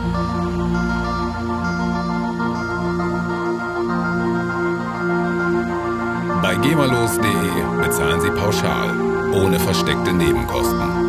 Bei GEMALOS.de bezahlen Sie pauschal, ohne versteckte Nebenkosten.